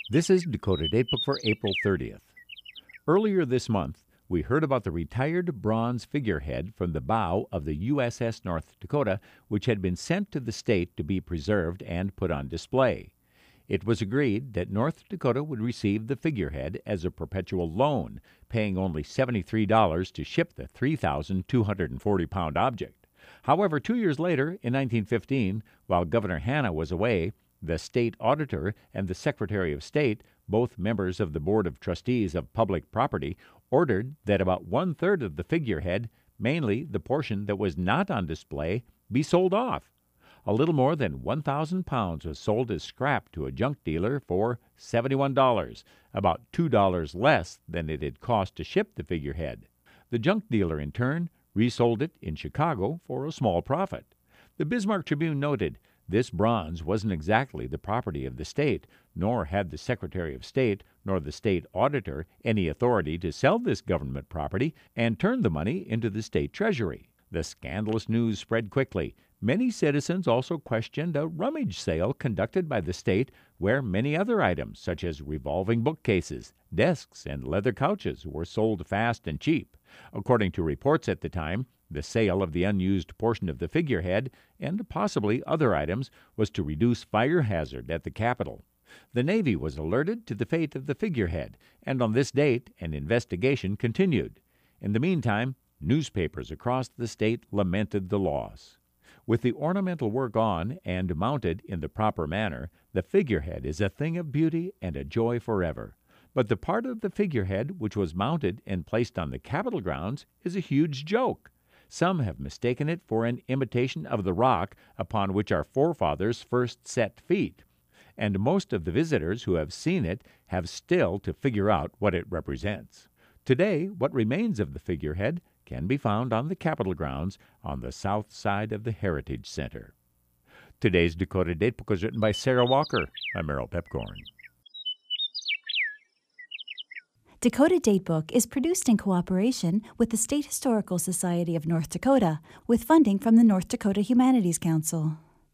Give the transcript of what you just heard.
This is Dakota Datebook for April 30th. Earlier this month, we heard about the retired bronze figurehead from the bow of the USS North Dakota, which had been sent to the state to be preserved and put on display. It was agreed that North Dakota would receive the figurehead as a perpetual loan, paying only $73 to ship the 3,240-pound object. However, 2 years later, in 1915, while Governor Hanna was away, the state auditor and the Secretary of State, both members of the Board of Trustees of Public Property, ordered that about one-third of the figurehead, mainly the portion that was not on display, be sold off. A little more than 1,000 pounds was sold as scrap to a junk dealer for $71, about $2 less than it had cost to ship the figurehead. The junk dealer, in turn, resold it in Chicago for a small profit. The Bismarck Tribune noted, this bronze wasn't exactly the property of the state, nor had the Secretary of State nor the state auditor any authority to sell this government property and turn the money into the state treasury. The scandalous news spread quickly. Many citizens also questioned a rummage sale conducted by the state where many other items, such as revolving bookcases, desks, and leather couches, were sold fast and cheap. According to reports at the time, the sale of the unused portion of the figurehead, and possibly other items, was to reduce fire hazard at the Capitol. The Navy was alerted to the fate of the figurehead, and on this date an investigation continued. In the meantime, newspapers across the state lamented the loss. With the ornamental work on and mounted in the proper manner, the figurehead is a thing of beauty and a joy forever. But the part of the figurehead which was mounted and placed on the Capitol grounds is a huge joke. Some have mistaken it for an imitation of the rock upon which our forefathers first set feet, and most of the visitors who have seen it have still to figure out what it represents. Today, what remains of the figurehead can be found on the Capitol grounds on the south side of the Heritage Center. Today's Dakota Datebook was written by Sarah Walker. I'm Merrill Pepcorn. Dakota Datebook is produced in cooperation with the State Historical Society of North Dakota with funding from the North Dakota Humanities Council.